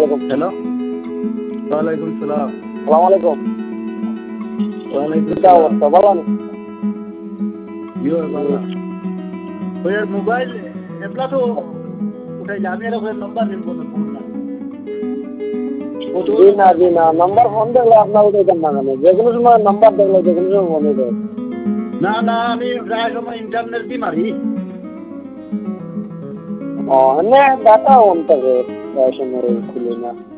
আলাইকুম। হ্যালো, ওয়ালাইকুম সালাম। সালাম আলাইকুম। ওয়ালাইকুম কিতা সালাম। অবস্থা, ভালো আছেন? ইয়ো বাবা, ওই মোবাইল এতলা তো উঠাইলে আমি আর ওখানে নম্বর নিব না ফোন না। জি না নাম্বার ফোন দেখলে আপনার উঠাইতেন না কেন? যে কোনো সময় নাম্বার দেখলে যে কোনো সময় মনে দেয়। না না, আমি প্রায় সময় ইন্টারনেট দিয়ে মারি। এমনি ডাটা অন থাকে, প্রায় সময় খুলে না।